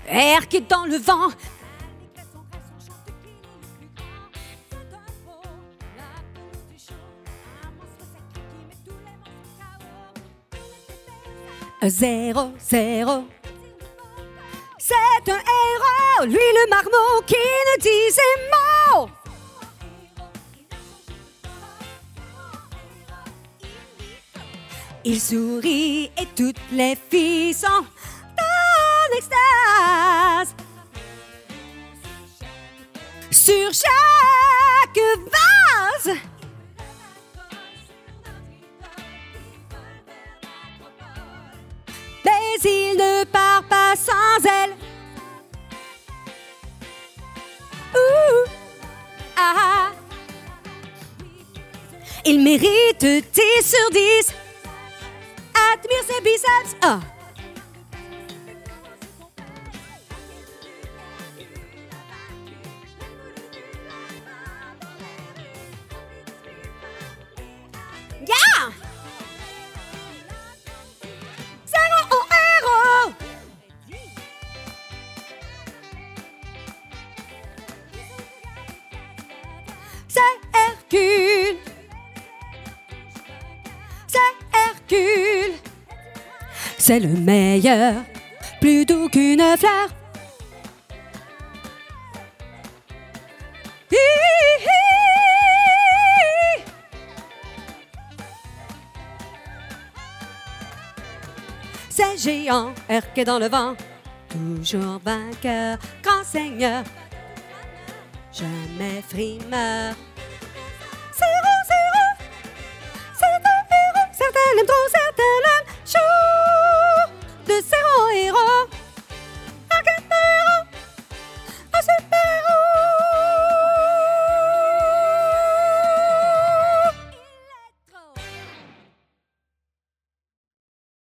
Air qui est dans le vent. Zéro, zéro. C'est un héros, lui le marmot qui ne disait mot. Il sourit et toutes les filles sont dans l'extase. Sur chaque vase. Mais il ne part pas sans elle. Ouh, ah. Il mérite 10 sur 10. Admire ses biceps. Oh. Yeah! Zéro au héros. C'est Hercule. C'est Hercule. C'est le meilleur, plus doux qu'une fleur. C'est géant, Hercule dans le vent, toujours vainqueur, grand seigneur, jamais frimeur.